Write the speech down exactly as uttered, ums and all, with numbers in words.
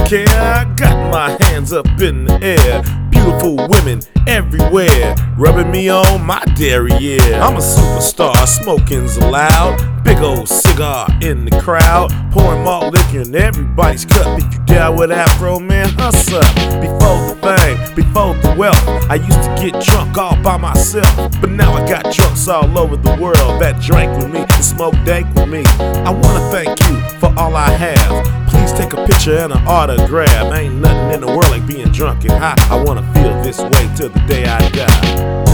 care. I got my hands up in the air. Beautiful women everywhere, rubbing me on my derriere. I'm a superstar, smoking's allowed. Big old cigar in the crowd, pouring malt liquor in everybody's cup. If you down with Afro, man, hustle up. Before the fame, before the wealth, I used to get drunk all by myself, but now I got drunks all over the world that drank with me and smoked dank with me. I wanna thank you for all I have. Please take a picture and an autograph. Ain't nothing in the world like being drunk and high. I wanna feel this way till the day I die.